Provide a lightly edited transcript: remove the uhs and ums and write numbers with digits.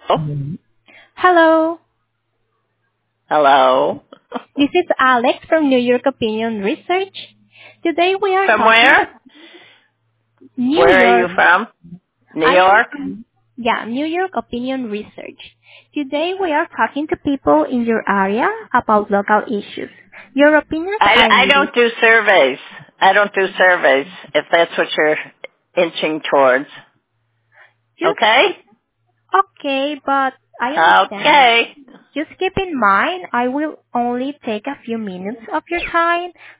Oh, Hello, hello. this is Alex from New York Opinion Research. Today we are From talking where? New Where are you York. from? New I am York? from, New York Opinion Research. Today we are talking to people in your area about local issues. Your opinions are I needed. don't do surveys. I don't do surveys, if that's what you're inching towards. Just Okay? okay, but I understand. Okay. Just keep in mind, I will only take a few minutes of your time,